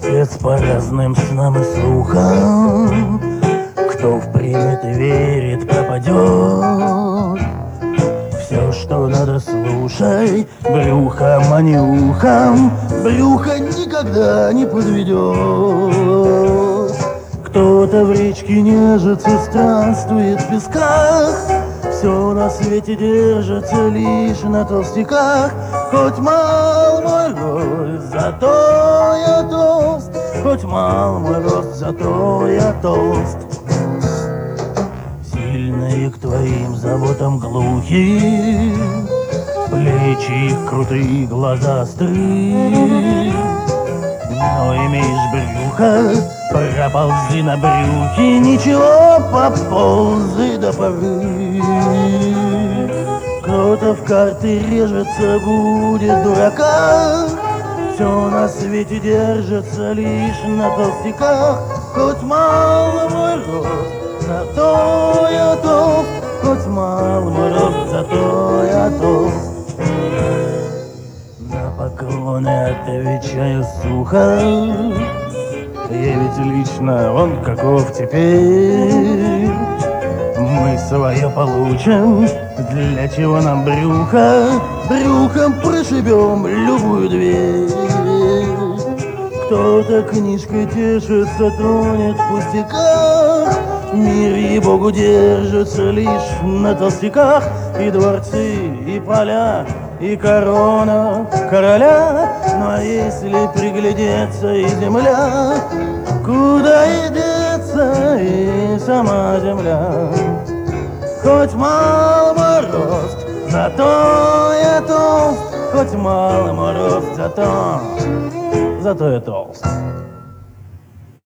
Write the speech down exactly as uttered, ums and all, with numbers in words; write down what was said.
Спец по разным снам и слухам, кто в приметы верит, пропадет. Все, что надо, слушай, брюхом, а не ухом. Брюхо никогда не подведет. Кто-то в речке нежится, странствует в песках. Все на свете держится лишь на толстяках. Хоть мал мой рост, зато я толст. Хоть мал мой рост, зато я толст. Сильные к твоим заботам глухи, плечи их крутые, глаза острые. Но имеешь брюхо, проползи на брюхе, ничего, поползай до поры. Кто-то в карты режется, будет дурака. Все на свете держится лишь на толстяках. Хоть мало мой рост, зато я толст. Хоть мало мой рост, зато я толст. На поклоны отвечаю сухо. Я ведь лично он каков теперь. Мы свое получим, для чего нам брюхо? Брюхом прошибем любую дверь. Кто-то книжкой тешится, тонет в пустяках. Мир и Богу держится лишь на толстяках. И дворцы, и поля, и корона короля. Но если приглядеться, и земля, куда и деться, и сама земля. Хоть мал мой рост, зато я толст. Хоть мал мой рост, зато, зато я толст.